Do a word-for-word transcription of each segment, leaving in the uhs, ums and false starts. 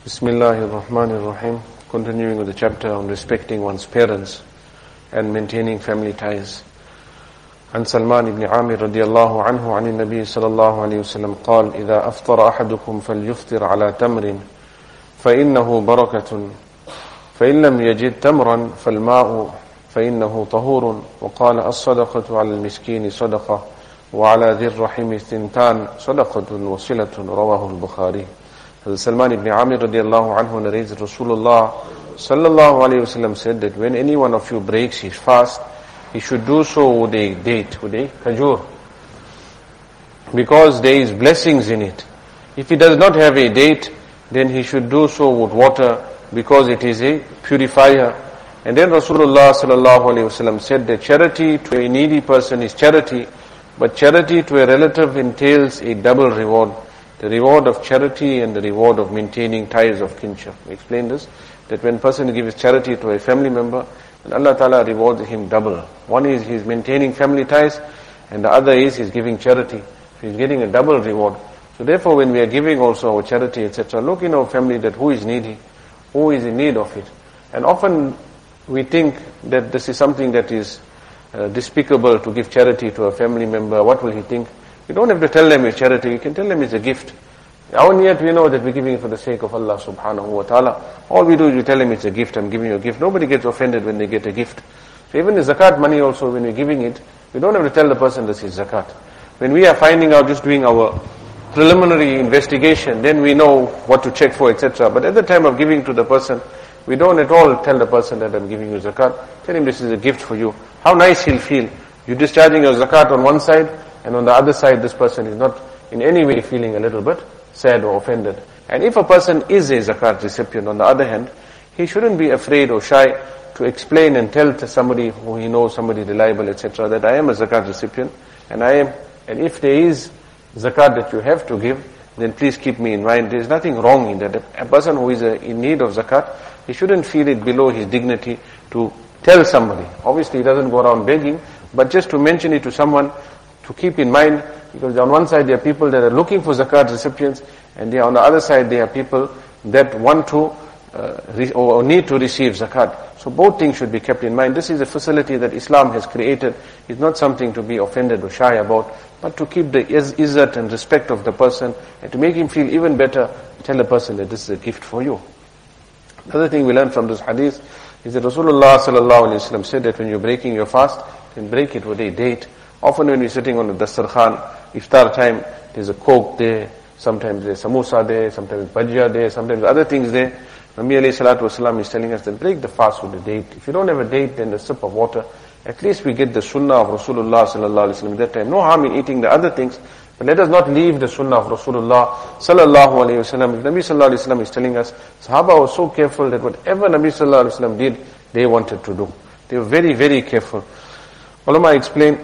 Bismillahir Rahmanir Rahim. Continuing with the chapter on respecting one's parents and maintaining family ties. عن سلمان بن عامر رضي الله عنه عن النبي صلى الله عليه وسلم قال إذا أفطر أحدكم فليفطر على تمر فإنه بركة فإن لم يجد تمرا فالماء فإنه طهور وقال الصدقة على المسكين صدقة وعلى ذي الرحم ثنتان صدقة وصلة رواه البخاري. Salman ibn Amir radiallahu anhu narrates that Rasulullah sallallahu alayhi wasallam said that when any one of you breaks his fast, he should do so with a date, with a khajur, because there is blessings in it. If he does not have a date, then he should do so with water, because it is a purifier. And then Rasulullah sallallahu alayhi wasallam said that charity to a needy person is charity, but charity to a relative entails a double reward. The reward of charity and the reward of maintaining ties of kinship. We explained this, that when a person gives charity to a family member, then Allah Ta'ala rewards him double. One is he's maintaining family ties, and the other is he's giving charity. So he's getting a double reward. So therefore when we are giving also our charity, et cetera, look in our family that who is needy, who is in need of it. And often we think that this is something that is uh, despicable to give charity to a family member. What will he think? You don't have to tell them it's charity, you can tell them it's a gift. Our niyat, we know that we're giving it for the sake of Allah subhanahu wa ta'ala. All we do is we tell them it's a gift, I'm giving you a gift. Nobody gets offended when they get a gift. So even the zakat money also, when we're giving it, we don't have to tell the person this is zakat. When we are finding out, just doing our preliminary investigation, then we know what to check for, et cetera. But at the time of giving to the person, we don't at all tell the person that I'm giving you zakat. Tell him this is a gift for you. How nice he'll feel. You're discharging your zakat on one side, and on the other side, this person is not in any way feeling a little bit sad or offended. And if a person is a zakat recipient, on the other hand, he shouldn't be afraid or shy to explain and tell to somebody who he knows, somebody reliable, et cetera, that I am a zakat recipient, and I am, and if there is zakat that you have to give, then please keep me in mind. There is nothing wrong in that. A person who is in need of zakat, he shouldn't feel it below his dignity to tell somebody. Obviously, he doesn't go around begging, but just to mention it to someone, to keep in mind, because on one side there are people that are looking for zakat recipients, and there on the other side there are people that want to uh, re- or need to receive zakat. So both things should be kept in mind. This is a facility that Islam has created. It's not something to be offended or shy about, but to keep the iz- izzat and respect of the person, and to make him feel even better, tell the person that this is a gift for you. Another thing we learn from this hadith is that Rasulullah sallallahu alaihi wasallam said that when you're breaking your fast, then break it with a date. Often when we're sitting on the dastarkhan, iftar time, there's a coke there, sometimes there's samosa there, sometimes bhajia there, sometimes other things there. Nabi alayhi salatu wasalam is telling us that break the fast with a date. If you don't have a date, then a sip of water. At least we get the sunnah of Rasulullah sallallahu alayhi wasallam at that time. No harm in eating the other things, but let us not leave the sunnah of Rasulullah sallallahu alayhi wasallam. Nabi sallallahu alayhi wasallam is telling us, Sahaba was so careful that whatever Nabi sallallahu alayhi wasallam did, they wanted to do. They were very, very careful. Ulama explain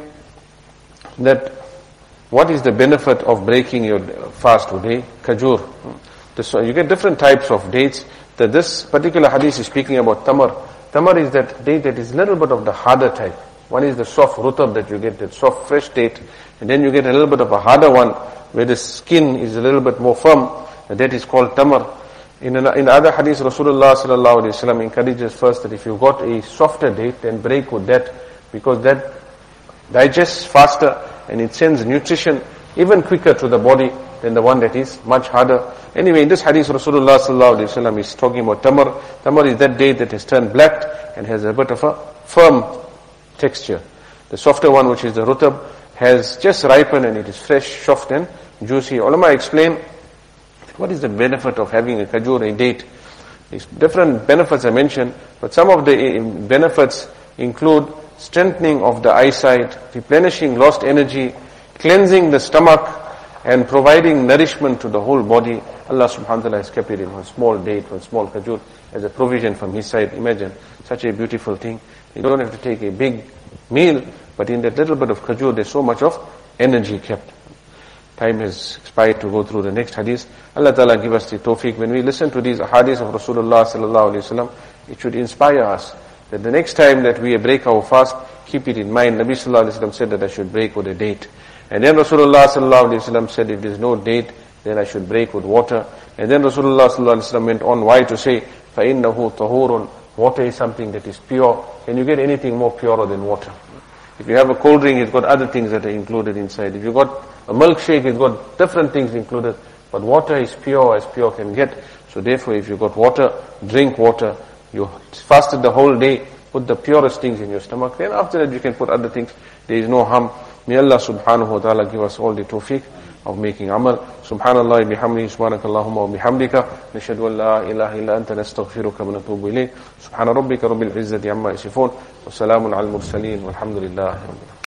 that what is the benefit of breaking your fast today? Khajur. This, you get different types of dates. That this particular hadith is speaking about tamar. Tamar is that date that is a little bit of the harder type. One is the soft rutab that you get, that soft fresh date. And then you get a little bit of a harder one, where the skin is a little bit more firm. And that is called tamar. In, an, in other hadith, Rasulullah sallallahu alaihi wasallam encourages first that if you got a softer date, then break with that, because that digests faster and it sends nutrition even quicker to the body than the one that is much harder. Anyway, in this hadith, Rasulullah sallallahu alaihi wasallam is talking about tamar. Tamar is that date that has turned black and has a bit of a firm texture. The softer one, which is the rutab, has just ripened and it is fresh, soft and juicy. Ulama explain what is the benefit of having a khajur, a date. These different benefits are mentioned, but some of the benefits include strengthening of the eyesight, replenishing lost energy, cleansing the stomach, and providing nourishment to the whole body. Allah subhanahu wa ta'ala has kept it in one small date, one small khajur, as a provision from His side. Imagine such a beautiful thing. You don't have to take a big meal, but in that little bit of khajur, there's so much of energy kept. Time has expired to go through the next hadith. Allah Ta'ala give us the tawfiq. When we listen to these hadiths of Rasulullah sallallahu alaihi wasallam, it should inspire us that the next time that we break our fast, keep it in mind. Nabi sallallahu alaihi wasallam said that I should break with a date. And then Rasulullah sallallahu alaihi wasallam said if there is no date, then I should break with water. And then Rasulullah sallallahu alaihi wasallam went on why to say, فَإِنَّهُ طَهُورٌ. Water is something that is pure. Can you get anything more purer than water? If you have a cold drink, it's got other things that are included inside. If you got a milkshake, it's got different things included. But water is pure as pure can get. So therefore, if you got water, drink water. You fasted the whole day, put the purest things in your stomach. Then after that, you can put other things. There is no harm. May Allah subhanahu wa ta'ala give us all the tawfiq of making amal. Subhanallah bihamdihi, subhanakallahumma wa bihamdika, nashhadu an la ilaha illa anta nastaghfiruka wa natubu ilayk. Subhana rabbika rabbil izzati amma yasifun, wa salamun al mursaleen, walhamdulillahi rabbil alamin.